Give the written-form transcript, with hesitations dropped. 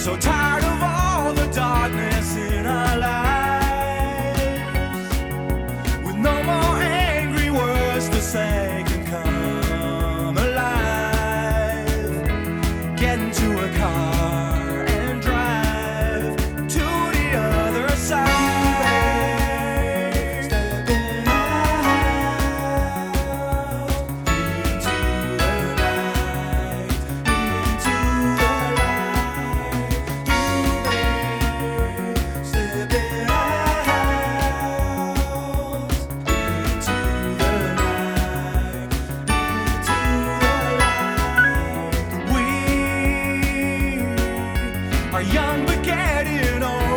So tired of all the darkness in our lives, with no more angry words to say can come alive. Get into a car and drive to the other side. Stepping out into the night, into the light. Stepping out into the night, into the light. We are young but getting old.